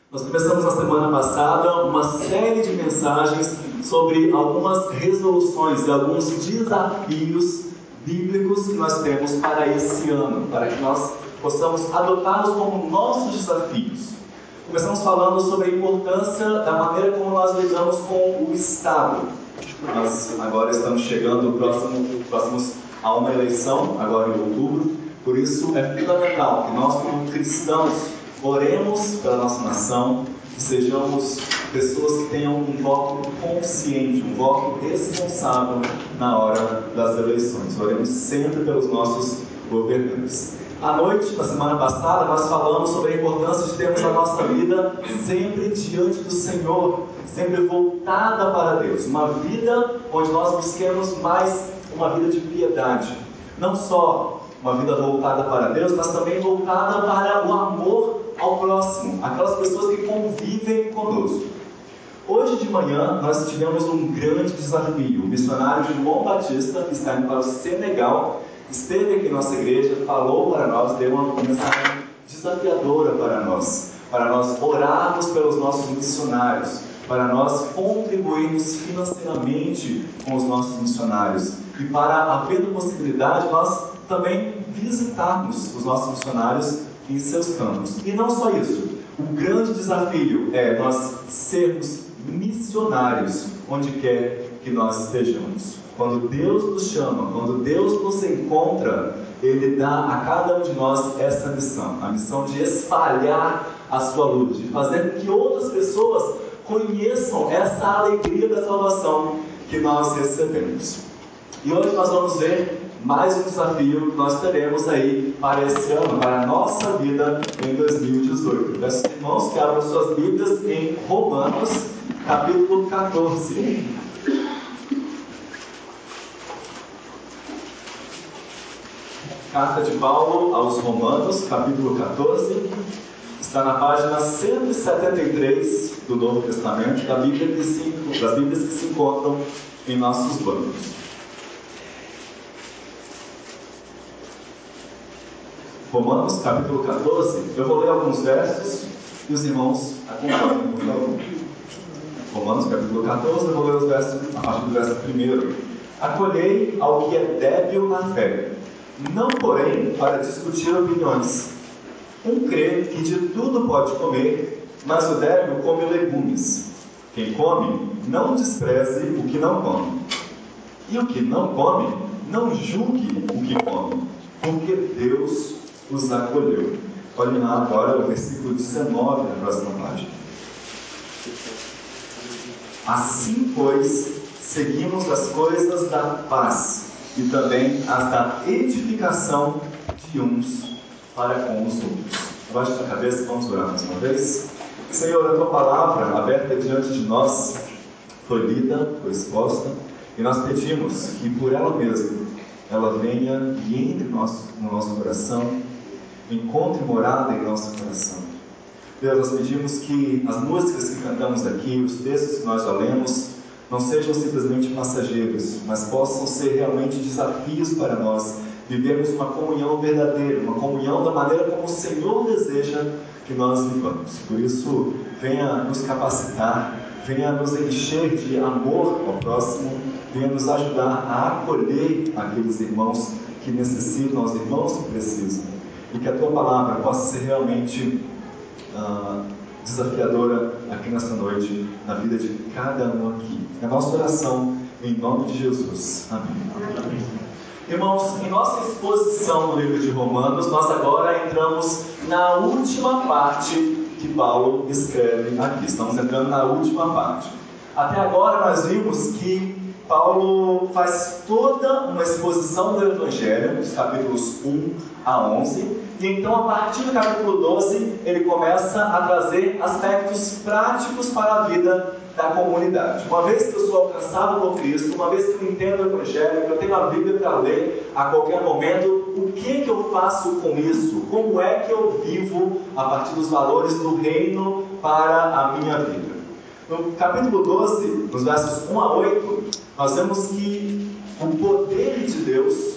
Nós começamos na semana passada uma série de mensagens sobre algumas resoluções e alguns desafios bíblicos que nós temos para esse ano, para que nós possamos adotá-los como nossos desafios. Começamos falando sobre a importância da maneira como nós lidamos com o Estado. Nós agora estamos chegando próximos a uma eleição, agora em outubro, por isso é fundamental que nós, como cristãos, oremos pela nossa nação, que sejamos pessoas que tenham um voto consciente, um voto responsável na hora das eleições. Oremos sempre pelos nossos governantes. À noite, na semana passada, nós falamos sobre a importância de termos a nossa vida sempre diante do Senhor, sempre voltada para Deus. Uma vida onde nós busquemos mais uma vida de piedade. Não só uma vida voltada para Deus, mas também voltada para o amor ao próximo, aquelas pessoas que convivem conosco. Hoje de manhã nós tivemos um grande desafio. O missionário João Batista, que está indo para o Senegal, esteve aqui em nossa igreja, falou para nós, deu uma mensagem desafiadora para nós orarmos pelos nossos missionários, para nós contribuirmos financeiramente com os nossos missionários e para, havendo possibilidade, nós também visitarmos os nossos missionários em seus campos. E não só isso, o grande desafio é nós sermos missionários onde quer que nós estejamos. Quando Deus nos chama, quando Deus nos encontra, Ele dá a cada um de nós essa missão, a missão de espalhar a sua luz, de fazer com que outras pessoas conheçam essa alegria da salvação que nós recebemos. E hoje nós vamos ver mais um desafio que nós teremos aí para esse ano, para a nossa vida em 2018. Peço aos irmãos que abram suas Bíblias em Romanos, capítulo 14. Carta de Paulo aos Romanos, capítulo 14, está na página 173 do Novo Testamento, das Bíblias que se encontram em nossos bancos. Romanos, capítulo 14, eu vou ler alguns versos e os irmãos acompanhem, por favor. Romanos, capítulo 14, eu vou ler os versos, a partir do verso 1. Acolhei ao que é débil na fé, não porém para discutir opiniões. Um crê que de tudo pode comer, mas o débil come legumes. Quem come, não despreze o que não come. E o que não come, não julgue o que come, porque Deus os acolheu. Olhem lá agora o versículo 19 na próxima página. Assim, pois, seguimos as coisas da paz e também as da edificação de uns para com os outros. Abaixe a cabeça e vamos orar mais uma vez. Senhor, a Tua palavra aberta diante de nós foi lida, foi exposta, e nós pedimos que por ela mesma ela venha e entre no nosso coração, encontre morada em nosso coração. Deus, nós pedimos que as músicas que cantamos aqui, os textos que nós já lemos, não sejam simplesmente passageiros, mas possam ser realmente desafios para nós vivermos uma comunhão verdadeira, uma comunhão da maneira como o Senhor deseja que nós vivamos. Por isso, venha nos capacitar, venha nos encher de amor ao próximo, venha nos ajudar a acolher aqueles irmãos que necessitam, os irmãos que precisam, e que a Tua palavra possa ser realmente desafiadora aqui nessa noite, na vida de cada um aqui. É a nossa oração, em nome de Jesus. Amém. Amém. Irmãos, em nossa exposição no livro de Romanos, nós agora entramos na última parte que Paulo escreve aqui. Estamos entrando na última parte. Até agora nós vimos que Paulo faz toda uma exposição do Evangelho, dos capítulos 1 a 11, e então a partir do capítulo 12, ele começa a trazer aspectos práticos para a vida da comunidade. Uma vez que eu sou alcançado por Cristo, uma vez que eu entendo o Evangelho, que eu tenho a Bíblia para ler a qualquer momento, o que eu faço com isso? Como é que eu vivo a partir dos valores do reino para a minha vida? No capítulo 12, nos versos 1 a 8, nós vemos que o poder de Deus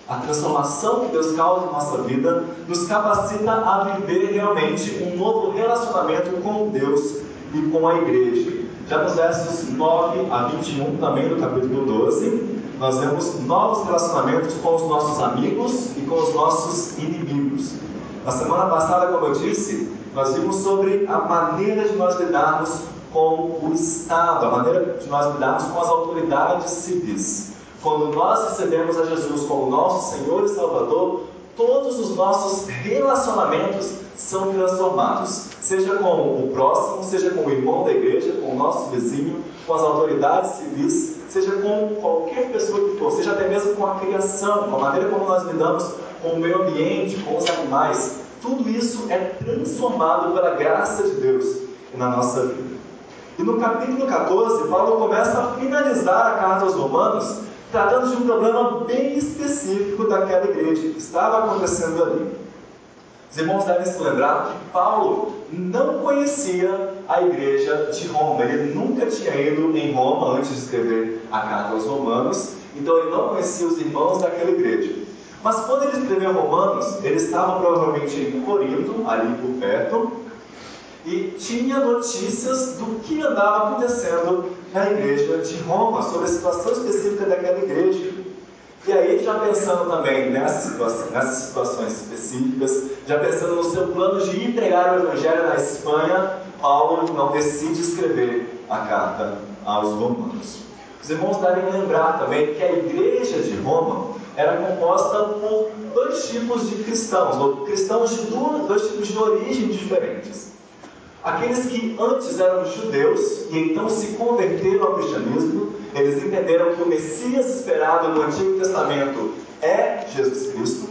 a transformação que Deus causa em nossa vida, nos capacita a viver realmente um novo relacionamento com Deus e com a igreja. Já nos versos 9 a 21, também do capítulo 12, nós vemos novos relacionamentos com os nossos amigos e com os nossos inimigos. Na semana passada, como eu disse, nós vimos sobre a maneira de nós lidarmos com o Estado, a maneira de nós lidarmos com as autoridades civis. Quando nós recebemos a Jesus como nosso Senhor e Salvador, todos os nossos relacionamentos são transformados. Seja com o próximo, seja com o irmão da igreja, com o nosso vizinho, com as autoridades civis, seja com qualquer pessoa que for, seja até mesmo com a criação, com a maneira como nós lidamos com o meio ambiente, com os animais. Tudo isso é transformado pela graça de Deus na nossa vida. E no capítulo 14, Paulo começa a finalizar a carta aos Romanos, tratando de um problema bem específico daquela igreja que estava acontecendo ali. Os irmãos devem se lembrar que Paulo não conhecia a igreja de Roma. Ele nunca tinha ido em Roma antes de escrever a carta aos Romanos, então ele não conhecia os irmãos daquela igreja. Mas quando ele escreveu Romanos, ele estava provavelmente em Corinto, ali por perto, e tinha notícias do que andava acontecendo na igreja de Roma, sobre a situação específica daquela igreja. E aí, já pensando também nessas situações específicas, já pensando no seu plano de ir pregar o Evangelho na Espanha, Paulo então decide escrever a carta aos Romanos. Os irmãos devem lembrar também que a igreja de Roma era composta por dois tipos de cristãos, ou cristãos de dois tipos de origem diferentes. Aqueles que antes eram judeus e então se converteram ao cristianismo, eles entenderam que o Messias esperado no Antigo Testamento é Jesus Cristo.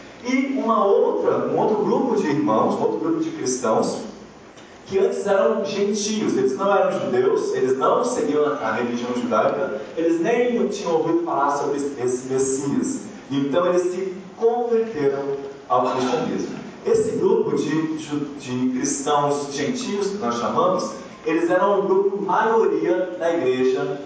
E um outro grupo de irmãos, um outro grupo de cristãos, que antes eram gentios, eles não eram judeus, eles não seguiam a religião judaica, eles nem tinham ouvido falar sobre esse Messias. E então eles se converteram ao cristianismo. Esse grupo de cristãos gentios, que nós chamamos, eles eram um grupo maioria na igreja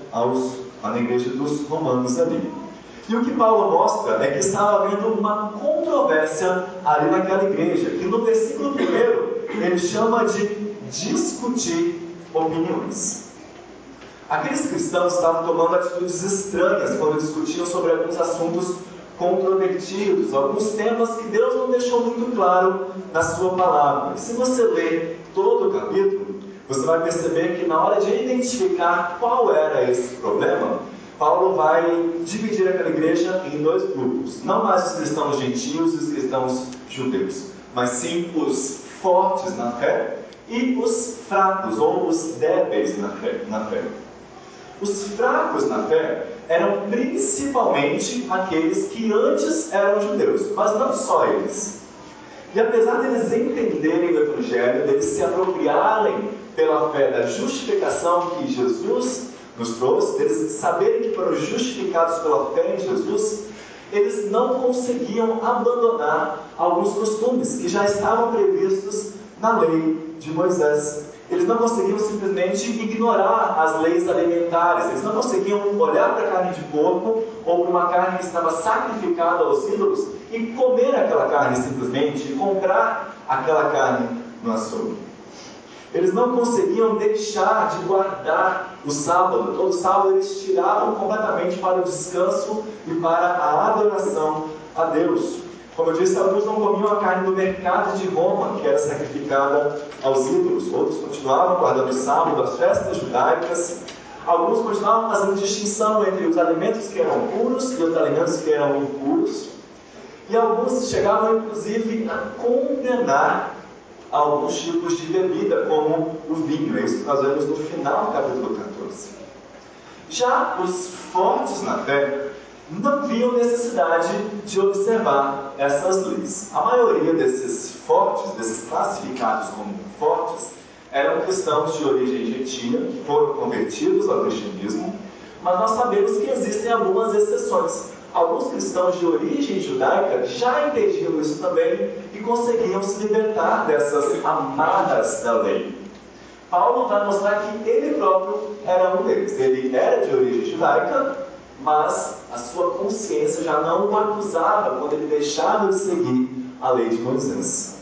dos romanos ali. E o que Paulo mostra é que estava havendo uma controvérsia ali naquela igreja, que no versículo 1 ele chama de discutir opiniões. Aqueles cristãos estavam tomando atitudes estranhas quando discutiam sobre alguns assuntos controvertidos, alguns temas que Deus não deixou muito claro na sua palavra. E se você ler todo o capítulo, você vai perceber que na hora de identificar qual era esse problema, Paulo vai dividir aquela igreja em dois grupos. Não mais os cristãos gentios e os cristãos judeus, mas sim os fortes na fé e os fracos, ou os débeis na fé. Os fracos na fé eram principalmente aqueles que antes eram judeus, mas não só eles. E apesar deles entenderem o Evangelho, deles se apropriarem pela fé da justificação que Jesus nos trouxe, deles saberem que foram justificados pela fé em Jesus, eles não conseguiam abandonar alguns costumes que já estavam previstos na lei de Moisés. Eles não conseguiam simplesmente ignorar as leis alimentares. Eles não conseguiam olhar para a carne de porco ou para uma carne que estava sacrificada aos ídolos e comer aquela carne simplesmente, e comprar aquela carne no açougue. Eles não conseguiam deixar de guardar o sábado. Todo sábado eles tiravam completamente para o descanso e para a adoração a Deus. Como eu disse, alguns não comiam a carne do mercado de Roma, que era sacrificada aos ídolos. Outros continuavam guardando o sábado, as festas judaicas. Alguns continuavam fazendo distinção entre os alimentos que eram puros e os alimentos que eram impuros. E alguns chegavam, inclusive, a condenar alguns tipos de bebida, como o vinho. É isso que nós vemos no final do capítulo 14. Já os fortes na fé não viam necessidade de observar essas leis. A maioria desses fortes, desses classificados como fortes, eram cristãos de origem gentia, que foram convertidos ao cristianismo, mas nós sabemos que existem algumas exceções. Alguns cristãos de origem judaica já entendiam isso também e conseguiam se libertar dessas amarras da lei. Paulo vai mostrar que ele próprio era um deles. Ele era de origem judaica, mas a sua consciência já não o acusava quando ele deixava de seguir a lei de Moisés.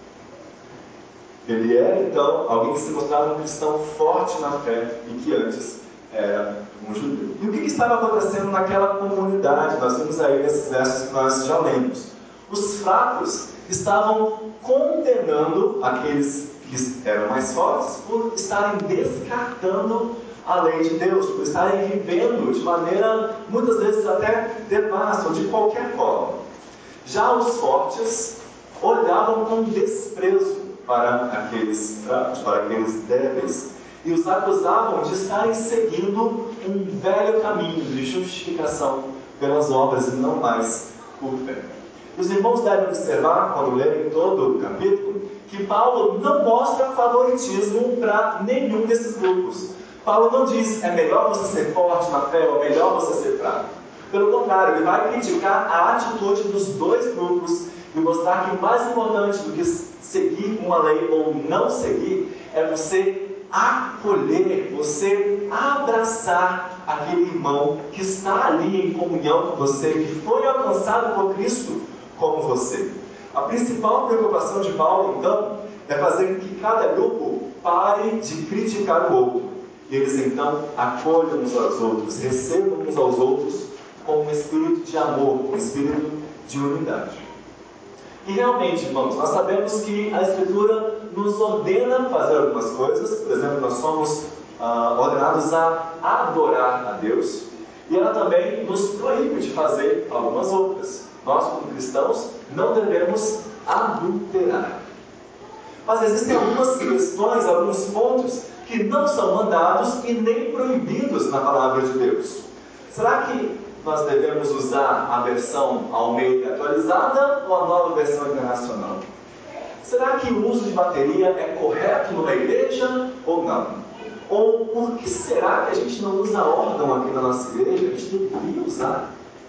Ele era, então, alguém que se mostrava um cristão forte na fé e que antes era um judeu. E o que estava acontecendo naquela comunidade? Nós vimos aí nesses versos que nós já lemos. Os fracos estavam condenando aqueles que eram mais fortes por estarem descartando a lei de Deus, por estarem vivendo de maneira, muitas vezes até devassa, ou de qualquer forma. Já os fortes olhavam com desprezo para aqueles fracos, para aqueles débeis, e os acusavam de estarem seguindo um velho caminho de justificação pelas obras e não mais por fé. Os irmãos devem observar, quando lerem todo o capítulo, que Paulo não mostra favoritismo para nenhum desses grupos. Paulo não diz, é melhor você ser forte na fé ou é melhor você ser fraco. Pelo contrário, ele vai criticar a atitude dos dois grupos e mostrar que o mais importante do que seguir uma lei ou não seguir é você acolher, você abraçar aquele irmão que está ali em comunhão com você, que foi alcançado por Cristo como você. A principal preocupação de Paulo, então, é fazer com que cada grupo pare de criticar o outro. E eles, então, acolham uns aos outros, recebam uns aos outros com um espírito de amor, um espírito de unidade. E realmente, irmãos, nós sabemos que a Escritura nos ordena fazer algumas coisas. Por exemplo, nós somos ordenados a adorar a Deus. E ela também nos proíbe de fazer algumas outras. Nós, como cristãos, não devemos adulterar. Mas existem algumas questões, alguns pontos que não são mandados e nem proibidos na palavra de Deus. Será que nós devemos usar a versão Almeida atualizada ou a nova versão internacional? Será que o uso de bateria é correto numa igreja ou não? Ou por que será que a gente não usa órgão aqui na nossa igreja? A gente deveria usar.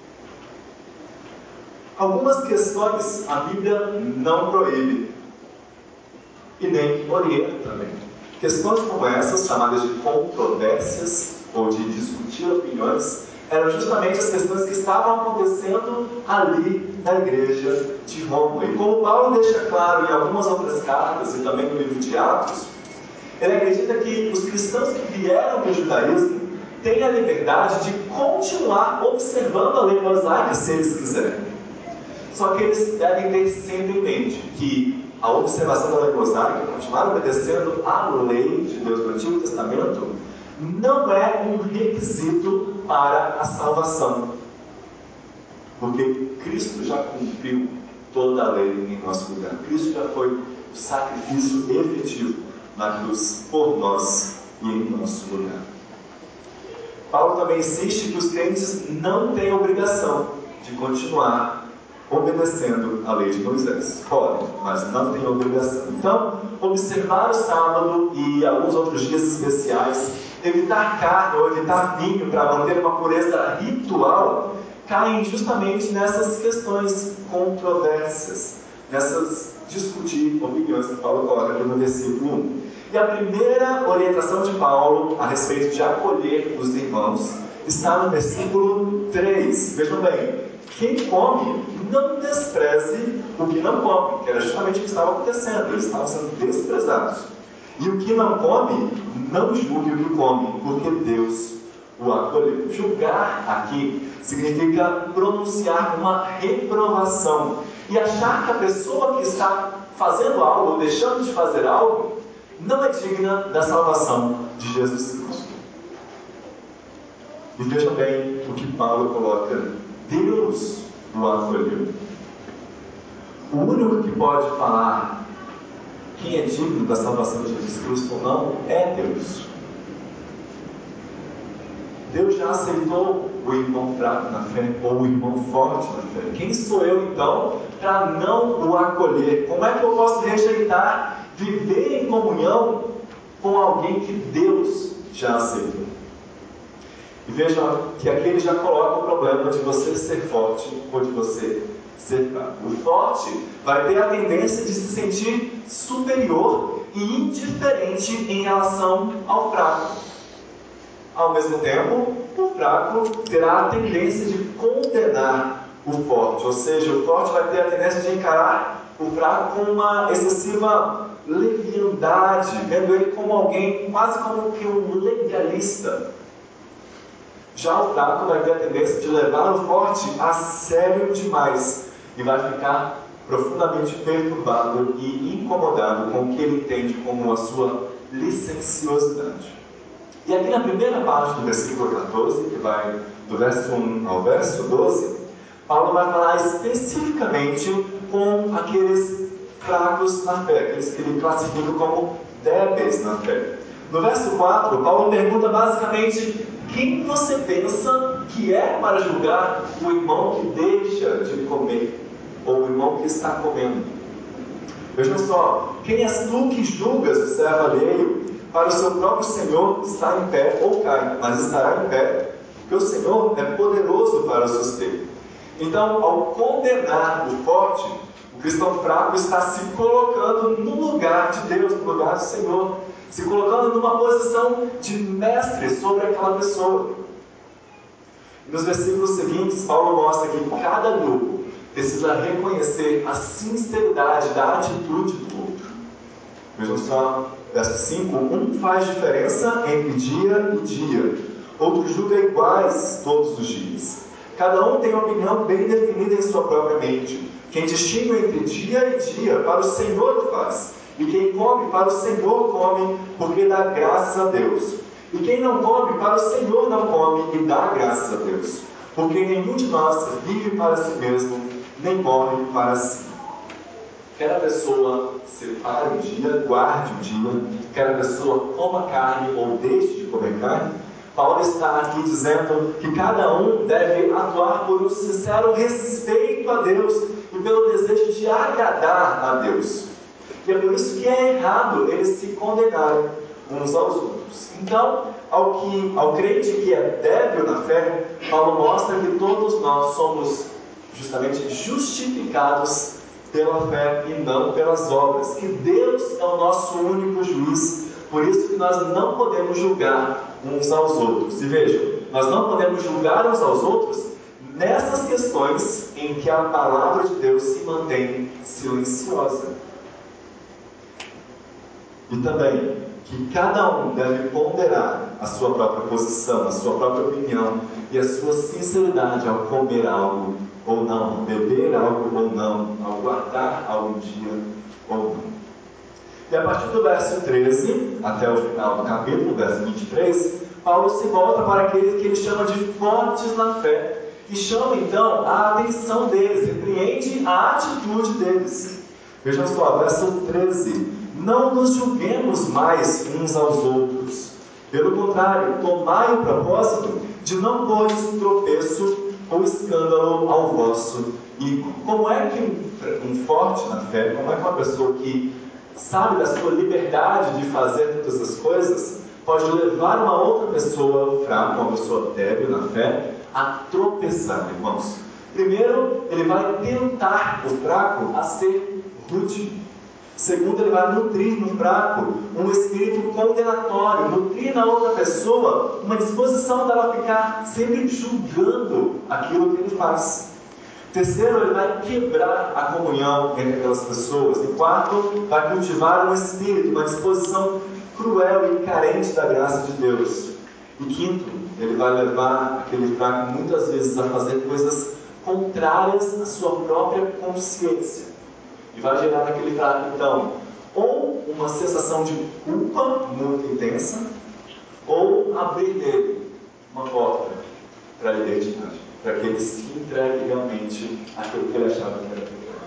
Algumas questões a Bíblia não proíbe e nem orienta também. Questões como essas, chamadas de controvérsias ou de discutir opiniões, eram justamente as questões que estavam acontecendo ali na igreja de Roma. E como Paulo deixa claro em algumas outras cartas e também no livro de Atos, ele acredita que os cristãos que vieram do judaísmo têm a liberdade de continuar observando a lei mosaica se eles quiserem. Só que eles devem ter sempre em mente que a observação da lei mosaica, continuar obedecendo à lei de Deus do Antigo Testamento, não é um requisito para a salvação. Porque Cristo já cumpriu toda a lei em nosso lugar. Cristo já foi o sacrifício efetivo na cruz por nós e em nosso lugar. Paulo também insiste que os crentes não têm obrigação de continuar obedecendo a lei de Moisés. Podem, mas não têm obrigação. Então, observar o sábado e alguns outros dias especiais, evitar carne ou evitar vinho para manter uma pureza ritual, caem justamente nessas questões controversas, nessas discutir opiniões que Paulo coloca aqui no versículo 1. E a primeira orientação de Paulo a respeito de acolher os irmãos está no versículo 3. Vejam bem, quem come, não despreze o que não come, que era justamente o que estava acontecendo, eles estavam sendo desprezados. E o que não come, não julgue o que come, porque Deus o acolheu. Julgar aqui significa pronunciar uma reprovação e achar que a pessoa que está fazendo algo ou deixando de fazer algo não é digna da salvação de Jesus Cristo. E vejam bem o que Paulo coloca: Deus o acolheu. O único que pode falar quem é digno da salvação de Jesus Cristo ou não é Deus. Deus já aceitou o irmão fraco na fé ou o irmão forte na fé. Quem sou eu então para não o acolher? Como é que eu posso rejeitar viver em comunhão com alguém que Deus já aceitou? E vejam que aqui ele já coloca o problema de você ser forte ou de você ser fraco. O forte vai ter a tendência de se sentir superior e indiferente em relação ao fraco. Ao mesmo tempo, o fraco terá a tendência de condenar o forte, ou seja, o forte vai ter a tendência de encarar o fraco com uma excessiva leviandade, vendo ele como alguém quase como que um legalista. Já o fraco vai ter a tendência de levar o forte a sério demais e vai ficar profundamente perturbado e incomodado com o que ele entende como a sua licenciosidade. E aqui na primeira parte do versículo 14, que vai do verso 1 ao verso 12, Paulo vai falar especificamente com aqueles fracos na fé, aqueles que ele classifica como débeis na fé. No verso 4, Paulo pergunta basicamente: quem você pensa que é para julgar o irmão que deixa de comer, ou o irmão que está comendo? Vejam só, quem és tu que julgas o servo alheio? Para o seu próprio Senhor está em pé ou cai, mas estará em pé, porque o Senhor é poderoso para o suster. Então, ao condenar o forte, o cristão fraco está se colocando no lugar de Deus, no lugar do Senhor, se colocando numa posição de mestre sobre aquela pessoa. Nos versículos seguintes, Paulo mostra que cada grupo precisa reconhecer a sinceridade da atitude do outro. Vejam só, verso 5: um faz diferença entre dia e dia, outro julga iguais todos os dias. Cada um tem uma opinião bem definida em sua própria mente. Quem distingue entre dia e dia, para o Senhor o faz. E quem come, para o Senhor come, porque dá graças a Deus. E quem não come, para o Senhor não come, e dá graças a Deus. Porque nenhum de nós vive para si mesmo, nem morre para si. Quer a pessoa separe um dia, guarde um dia, quer a pessoa coma carne ou deixe de comer carne, Paulo está aqui dizendo que cada um deve atuar por um sincero respeito a Deus e pelo desejo de agradar a Deus. E é por isso que é errado eles se condenarem uns aos outros. Então, ao crente que é débil na fé, Paulo mostra que todos nós somos justamente justificados pela fé e não pelas obras, que Deus é o nosso único juiz, por isso que nós não podemos julgar uns aos outros. E vejam, nós não podemos julgar uns aos outros nessas questões em que a palavra de Deus se mantém silenciosa. E também que cada um deve ponderar a sua própria posição, a sua própria opinião e a sua sinceridade ao comer algo ou não, ao beber algo ou não, ao guardar algo um dia ou não. E a partir do verso 13 até o final do capítulo, verso 23, Paulo se volta para aqueles que ele chama de fortes na fé e chama então a atenção deles, repreende a atitude deles. Vejam só, verso 13: não nos julguemos mais uns aos outros. Pelo contrário, tomai o propósito de não pôr tropeço ou escândalo ao vosso ídolo. Como é que um forte na fé, como é que uma pessoa que sabe da sua liberdade de fazer todas essas coisas, pode levar uma outra pessoa fraca, uma pessoa débil na fé, a tropeçar, irmãos? Primeiro, ele vai tentar o fraco a ser rude. Segundo, ele vai nutrir no fraco um espírito condenatório, nutrir na outra pessoa uma disposição dela ficar sempre julgando aquilo que ele faz. Terceiro, ele vai quebrar a comunhão entre aquelas pessoas. E quarto, vai cultivar um espírito, uma disposição cruel e carente da graça de Deus. E quinto, ele vai levar aquele fraco muitas vezes a fazer coisas contrárias à sua própria consciência. E vai gerar naquele fraco, então, ou uma sensação de culpa muito intensa, ou abrir nele uma porta para a identidade, para que ele se entregue realmente aquilo que ele achava que era pecado.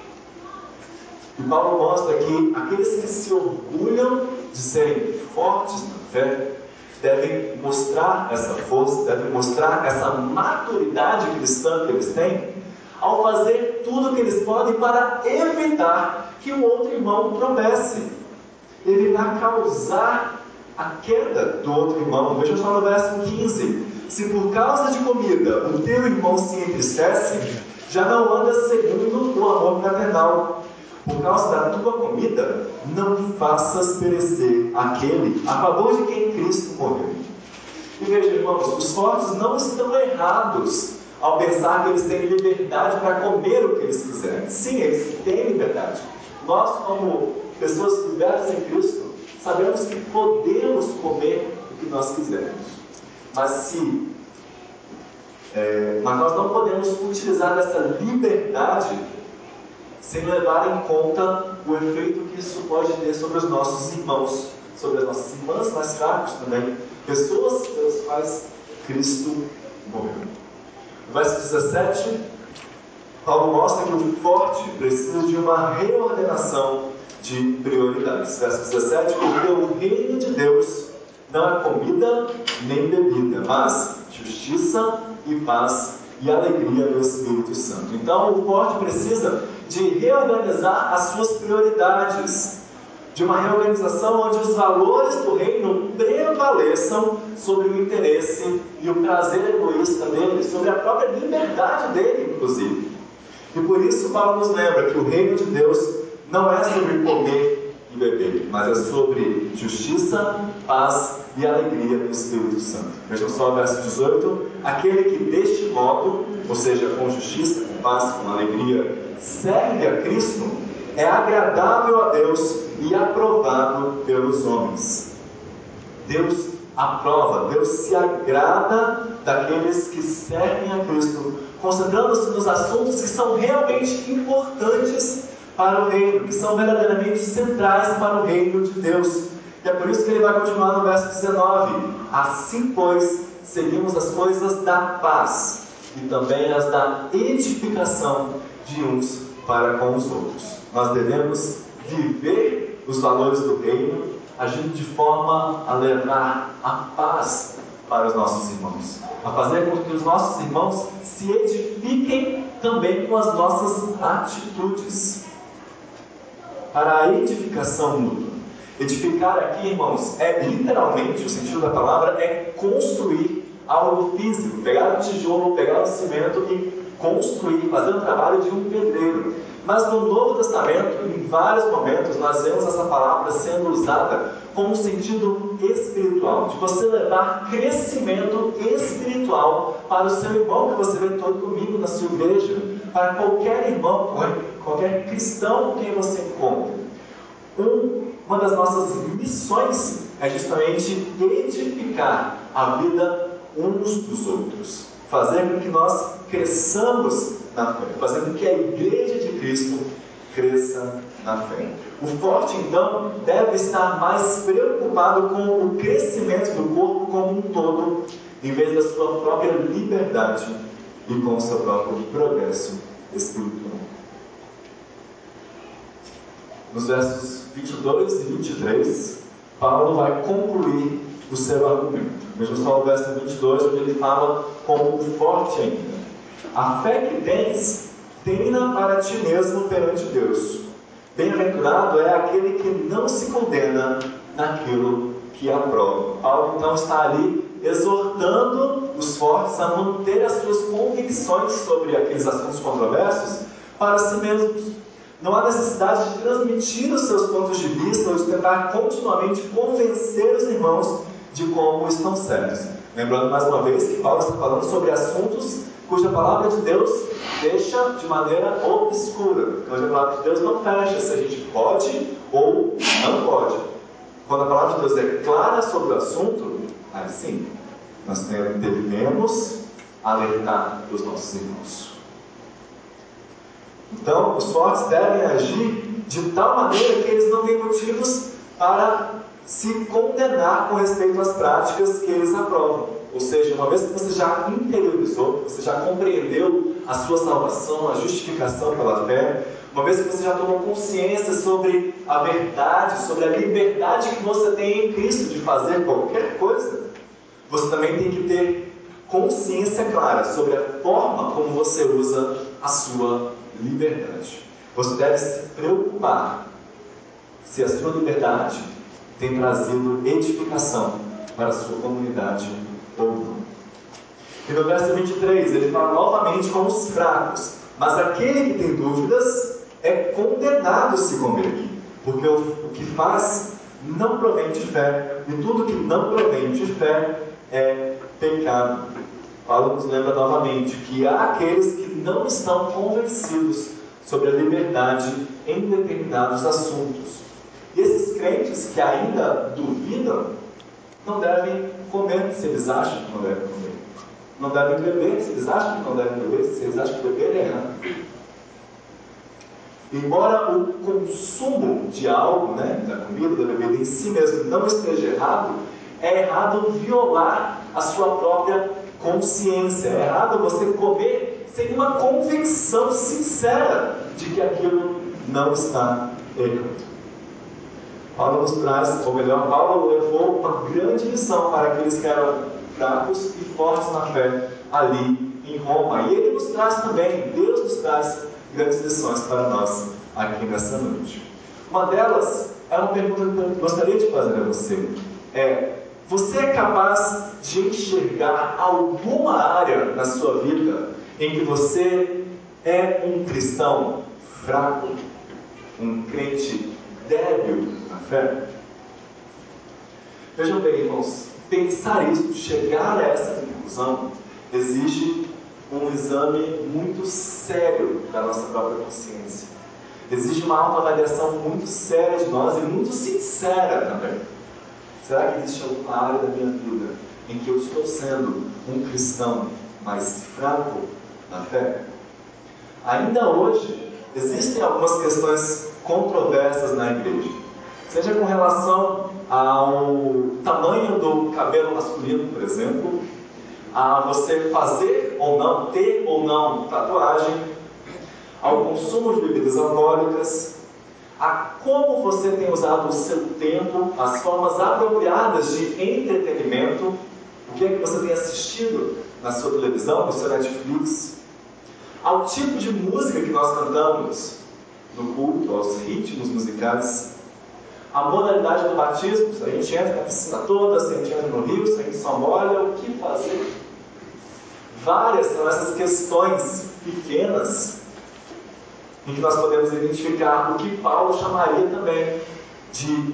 E Paulo mostra que aqueles que se orgulham de serem fortes na fé devem mostrar essa força, devem mostrar essa maturidade cristã que eles têm, ao fazer tudo o que eles podem para evitar que o outro irmão tropece, evitar causar a queda do outro irmão. Veja só no verso 15: se por causa de comida o teu irmão se entristece, já não anda segundo o amor fraternal. Por causa da tua comida, não faças perecer aquele a favor de quem Cristo morreu. E veja, irmãos, os fortes não estão errados ao pensar que eles têm liberdade para comer o que eles quiserem. Sim, eles têm liberdade. Nós, como pessoas libertas em Cristo, sabemos que podemos comer o que nós quisermos. Mas nós não podemos utilizar essa liberdade sem levar em conta o efeito que isso pode ter sobre os nossos irmãos, sobre as nossas irmãs mais fracas também, pessoas pelas quais Cristo morreu. No verso 17, Paulo mostra que o forte precisa de uma reordenação de prioridades. Verso 17, porque o reino de Deus não é comida nem bebida, mas justiça e paz e alegria do Espírito Santo. Então, o forte precisa de reorganizar as suas prioridades, de uma reorganização onde os valores do reino prevaleçam sobre o interesse e o prazer egoísta dele, sobre a própria liberdade dele, inclusive. E por isso, Paulo nos lembra que o reino de Deus não é sobre comer e beber, mas é sobre justiça, paz e alegria do Espírito Santo. Vejam só o verso 18: aquele que deste modo, ou seja, com justiça, com paz, com alegria, serve a Cristo, é agradável a Deus e aprovado pelos homens. Deus aprova, Deus se agrada daqueles que servem a Cristo, concentrando-se nos assuntos que são realmente importantes para o reino, que são verdadeiramente centrais para o reino de Deus. E é por isso que ele vai continuar no verso 19: assim, pois, seguimos as coisas da paz e também as da edificação de uns para com os outros. Nós devemos viver os valores do reino, agindo de forma a levar a paz para os nossos irmãos, a fazer com que os nossos irmãos se edifiquem também com as nossas atitudes, para a edificação mútua. Edificar aqui, irmãos, é literalmente, o sentido da palavra é construir algo físico, pegar um tijolo, pegar um cimento e construir, fazer um trabalho de um pedreiro. Mas no Novo Testamento, em vários momentos, nós vemos essa palavra sendo usada com um sentido espiritual, de você levar crescimento espiritual para o seu irmão que você vê todo domingo na sua igreja, para qualquer irmão, qualquer cristão com quem você encontra. Uma das nossas missões é justamente edificar a vida uns dos outros, fazer com que nós cresçamos na fé, fazer com que a igreja de Cristo cresça na fé. O forte, então, deve estar mais preocupado com o crescimento do corpo como um todo, em vez da sua própria liberdade e com o seu próprio progresso espiritual. Nos versos 22 e 23, Paulo vai concluir o seu argumento. Veja só o verso 22, onde ele fala como o forte ainda: a fé que tens, tem-na para ti mesmo perante Deus. Bem-aventurado é aquele que não se condena naquilo que aprova. Paulo então está ali exortando os fortes a manter as suas convicções sobre aqueles assuntos controversos para si mesmos. Não há necessidade de transmitir os seus pontos de vista ou de tentar continuamente convencer os irmãos de como estão certos. Lembrando mais uma vez que Paulo está falando sobre assuntos cuja palavra de Deus deixa de maneira obscura, onde a palavra de Deus não fecha se a gente pode ou não pode. Quando a palavra de Deus é clara sobre o assunto, aí sim, nós devemos alertar os nossos irmãos. Então, os fortes devem agir de tal maneira que eles não têm motivos para se condenar com respeito às práticas que eles aprovam. Ou seja, uma vez que você já interiorizou, você já compreendeu a sua salvação, a justificação pela fé, uma vez que você já tomou consciência sobre a verdade, sobre a liberdade que você tem em Cristo de fazer qualquer coisa, você também tem que ter consciência clara sobre a forma como você usa a sua liberdade. Você deve se preocupar se a sua liberdade tem trazido edificação para a sua comunidade ou não. E no verso 23, ele fala novamente com os fracos: mas aquele que tem dúvidas é condenado se converter, porque o que faz não provém de fé, e tudo que não provém de fé é pecado. Paulo nos lembra novamente que há aqueles que não estão convencidos sobre a liberdade em determinados assuntos. E esses crentes que ainda duvidam, não devem comer se eles acham que não devem comer. Não devem beber se eles acham que não devem beber, se eles acham que beber é errado. Embora o consumo de algo, da comida, da bebida em si mesmo não esteja errado, é errado violar a sua própria consciência. É errado você comer sem uma convicção sincera de que aquilo não está errado. Paulo nos traz, ou melhor, Paulo levou uma grande lição para aqueles que eram fracos e fortes na fé ali em Roma. E ele nos traz também, Deus nos traz grandes lições para nós aqui nessa noite. Uma delas é uma pergunta que eu gostaria de fazer a você. Você é capaz de enxergar alguma área na sua vida em que você é um cristão fraco, um crente débil na fé? Vejam bem, irmãos, pensar isso, chegar a essa conclusão, exige um exame muito sério da nossa própria consciência. Exige uma autoavaliação muito séria de nós e muito sincera também. Será que existe alguma área da minha vida em que eu estou sendo um cristão mais fraco na fé? Ainda hoje, existem algumas questões controversas na igreja. Seja com relação ao tamanho do cabelo masculino, por exemplo, a você fazer ou não, ter ou não tatuagem, ao consumo de bebidas alcoólicas, a como você tem usado o seu tempo, as formas apropriadas de entretenimento, o que é que você tem assistido na sua televisão, no seu Netflix, ao tipo de música que nós cantamos no culto, aos ritmos musicais, a modalidade do batismo, se a gente entra na piscina toda, se a gente entra no rio, se a gente só molha, o que fazer? Várias são essas questões pequenas em que nós podemos identificar o que Paulo chamaria também de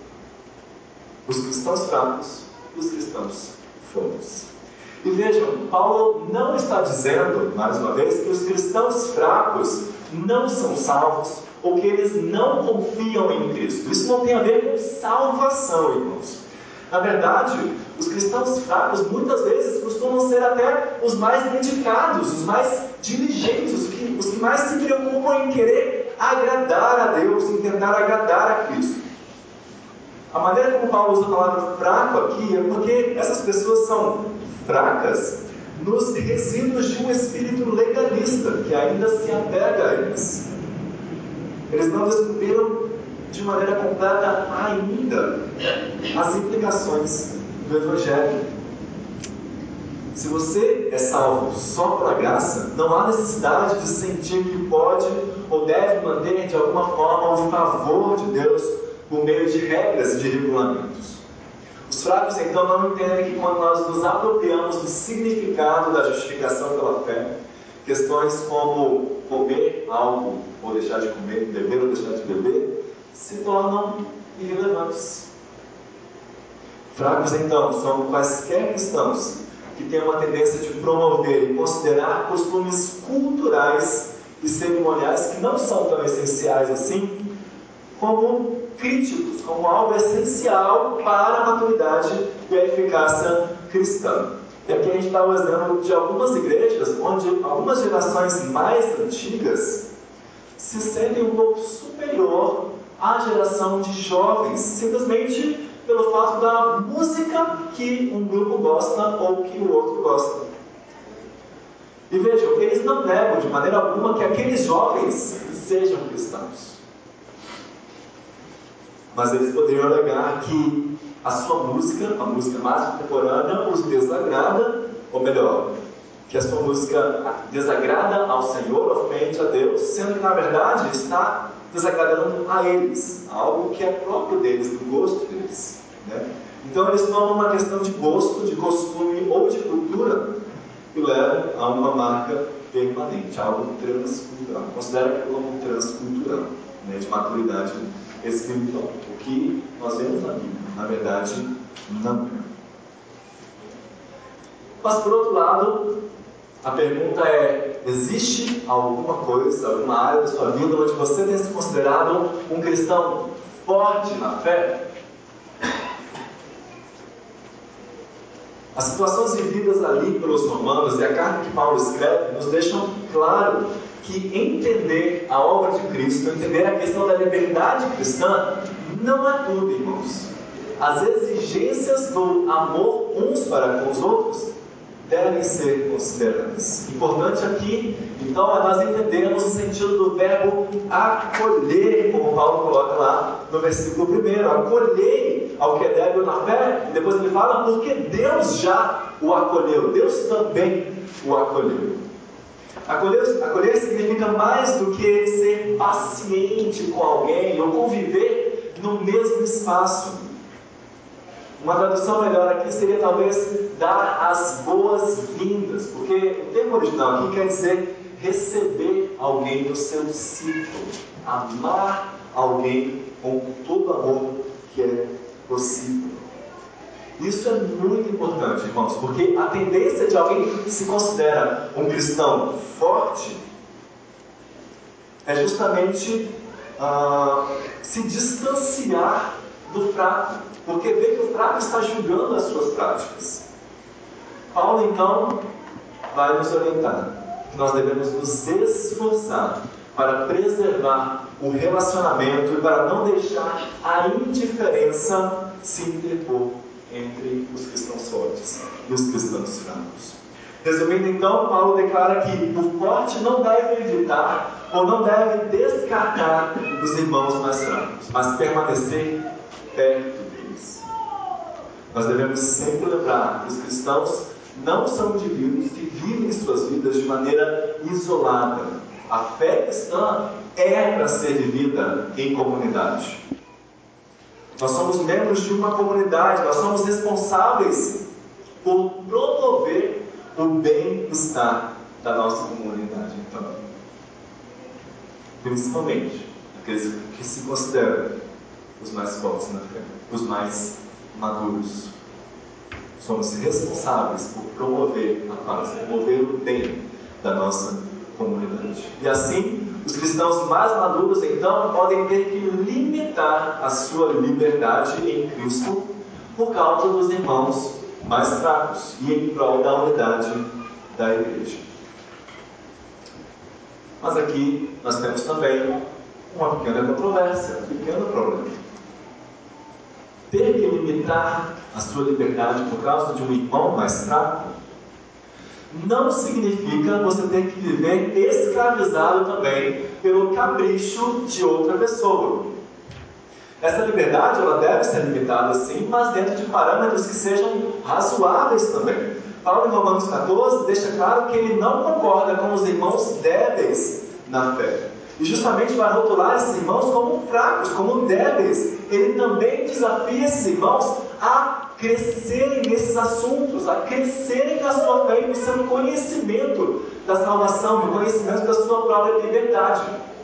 os cristãos fracos e os cristãos fortes. E vejam, Paulo não está dizendo, mais uma vez, que os cristãos fracos não são salvos ou que eles não confiam em Cristo. Isso não tem a ver com salvação, irmãos. Na verdade, os cristãos fracos muitas vezes costumam ser até os mais dedicados, os mais diligentes, os que mais se preocupam em querer agradar a Deus, em tentar agradar a Cristo. A maneira como Paulo usa a palavra fraco aqui é porque essas pessoas são fracas nos resíduos de um espírito legalista que ainda se apega a eles. Eles não descobriram de maneira completa ainda as implicações do Evangelho. Se você é salvo só pela graça, não há necessidade de sentir que pode ou deve manter de alguma forma o favor de Deus por meio de regras e de regulamentos. Os fracos então não entendem que quando nós nos apropriamos do significado da justificação pela fé, questões como comer algo ou deixar de comer, beber ou deixar de beber, se tornam irrelevantes. Fracos então são quaisquer cristãos que têm uma tendência de promover e considerar costumes culturais e cerimoniais que não são tão essenciais assim, como críticos, como algo essencial para a maturidade e a eficácia cristã. E aqui a gente dá o exemplo de algumas igrejas onde algumas gerações mais antigas se sentem um pouco superior à geração de jovens, simplesmente pelo fato da música que um grupo gosta ou que o outro gosta. E vejam, eles não negam de maneira alguma que aqueles jovens sejam cristãos. Mas eles poderiam alegar que a sua música, a música mais contemporânea, os desagrada, ou melhor, que a sua música desagrada ao Senhor, ofende a Deus, sendo que na verdade está desagradando a eles, algo que é próprio deles, do gosto deles. Então eles tomam uma questão de gosto, de costume ou de cultura e levam a uma marca permanente, algo transcultural. Considera aquilo como transcultural, de maturidade espiritual. O que nós vemos na Bíblia, na verdade, não é. Mas por outro lado, a pergunta é: existe alguma coisa, alguma área da sua vida onde você tem se considerado um cristão forte na fé? As situações vividas ali pelos romanos e a carta que Paulo escreve nos deixam claro que entender a obra de Cristo, entender a questão da liberdade cristã, não é tudo, irmãos. As exigências do amor uns para com os outros devem ser consideradas. Importante aqui, então, é nós entendermos o sentido do verbo acolher, como Paulo coloca lá no versículo 1. Acolhei ao que é débil na fé, e depois ele fala, porque Deus já o acolheu, Deus também o acolheu. Acolher significa mais do que ser paciente com alguém ou conviver no mesmo espaço. Uma tradução melhor aqui seria talvez dar as boas-vindas, porque o termo original aqui quer dizer receber alguém no seu círculo, amar alguém com todo o amor que é possível. Isso é muito importante, irmãos, porque a tendência de alguém que se considera um cristão forte é justamente se distanciar do fraco, porque vê que o fraco está julgando as suas práticas. Paulo, então, vai nos orientar que nós devemos nos esforçar para preservar o relacionamento e para não deixar a indiferença se interpor entre os cristãos fortes e os cristãos fracos. Resumindo, então, Paulo declara que o forte não deve evitar ou não deve descartar os irmãos mais fracos, mas permanecer perto deles. Nós devemos sempre lembrar que os cristãos não são indivíduos que vivem suas vidas de maneira isolada. A fé cristã é para ser vivida em comunidade. Nós somos membros de uma comunidade, nós somos responsáveis por promover o bem-estar da nossa comunidade. Então, principalmente aqueles que se consideram os mais fortes na fé, os mais maduros. Somos responsáveis por promover a paz, promover o bem da nossa comunidade. E assim, os cristãos mais maduros, então, podem ter que limitar a sua liberdade em Cristo por causa dos irmãos mais fracos e em prol da unidade da igreja. Mas aqui nós temos também uma pequena controvérsia, um pequeno problema. Ter que limitar a sua liberdade por causa de um irmão mais fraco não significa você ter que viver escravizado também pelo capricho de outra pessoa. Essa liberdade ela deve ser limitada sim, mas dentro de parâmetros que sejam razoáveis também. Paulo em Romanos 14 deixa claro que ele não concorda com os irmãos débeis na fé. E justamente vai rotular esses irmãos como fracos, como débeis. Ele também desafia esses irmãos a crescerem nesses assuntos, a crescerem na sua fé e no seu conhecimento da salvação, no conhecimento da sua própria liberdade.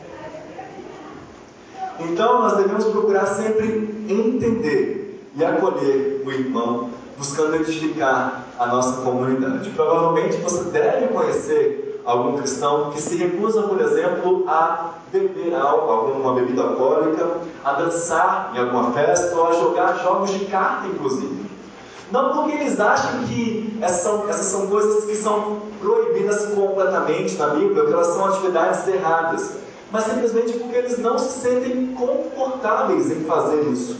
Então nós devemos procurar sempre entender e acolher o irmão, buscando edificar a nossa comunidade. Provavelmente você deve conhecer algum cristão que se recusa, por exemplo, a beber alguma bebida alcoólica, a dançar em alguma festa ou a jogar jogos de carta, inclusive. Não porque eles acham que essas são coisas que são proibidas completamente na Bíblia, que elas são atividades erradas, mas simplesmente porque eles não se sentem confortáveis em fazer isso.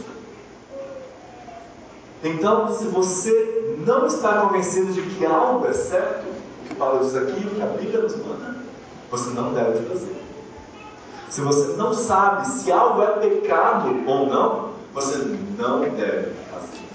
Então, se você não está convencido de que algo é certo, o que Paulo diz aqui, o que a Bíblia nos manda, você não deve fazer. Se você não sabe se algo é pecado ou não, você não deve fazer.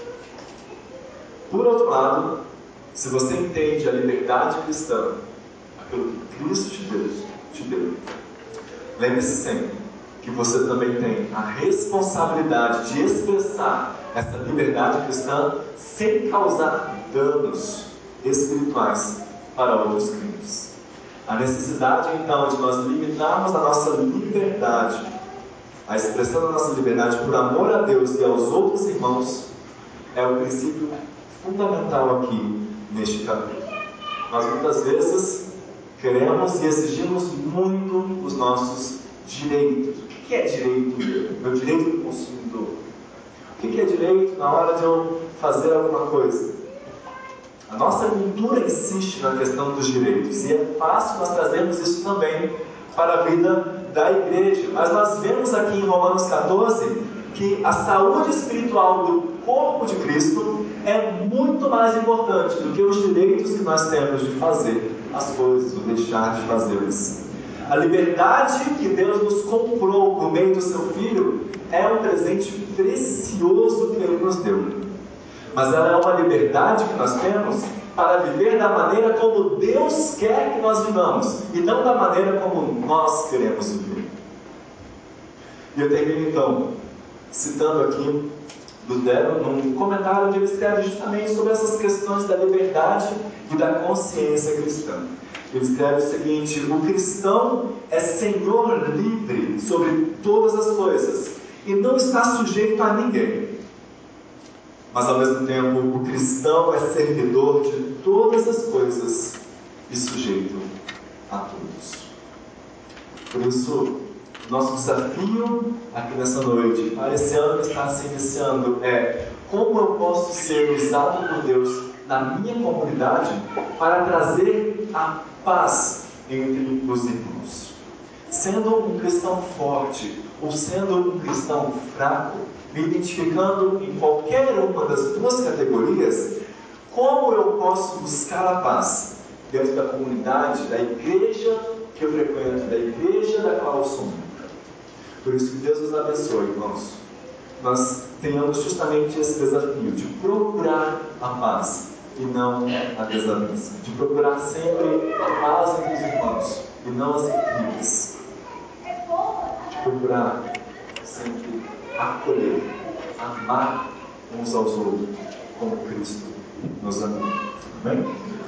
Por outro lado, se você entende a liberdade cristã, aquilo que Cristo te deu, lembre-se sempre que você também tem a responsabilidade de expressar essa liberdade cristã sem causar danos espirituais para outros crentes. A necessidade, então, de nós limitarmos a nossa liberdade, a expressão da nossa liberdade por amor a Deus e aos outros irmãos, é o princípio fundamental aqui neste caminho. Nós muitas vezes queremos e exigimos muito os nossos direitos. O que é direito meu? Meu direito do consumidor. O que é direito na hora de eu fazer alguma coisa? A nossa cultura insiste na questão dos direitos, e é fácil nós trazermos isso também para a vida da igreja. Mas nós vemos aqui em Romanos 14 que a saúde espiritual do corpo de Cristo é muito mais importante do que os direitos que nós temos de fazer as coisas, ou deixar de fazê-las. A liberdade que Deus nos comprou por meio do seu Filho é um presente precioso que Ele nos deu. Mas ela é uma liberdade que nós temos para viver da maneira como Deus quer que nós vivamos, e não da maneira como nós queremos viver. E eu termino então citando aqui Lutero, num comentário onde ele escreve justamente sobre essas questões da liberdade e da consciência cristã. Ele escreve o seguinte: o cristão é senhor livre sobre todas as coisas e não está sujeito a ninguém. Mas ao mesmo tempo, o cristão é servidor de todas as coisas e sujeito a todos. Por isso, nosso desafio aqui nessa noite, para esse ano que está se iniciando, é como eu posso ser usado por Deus na minha comunidade para trazer a paz entre os irmãos. Sendo um cristão forte ou sendo um cristão fraco, me identificando em qualquer uma das duas categorias, como eu posso buscar a paz dentro da comunidade, da igreja que eu frequento, da igreja da qual eu sou membro. Por isso que Deus nos abençoe, irmãos. Nós tenhamos justamente esse desafio de procurar a paz e não a desavença, de procurar sempre a paz entre os irmãos e não as intrigas, de procurar sempre acolher, amar uns aos outros como Cristo nos amou. Amém?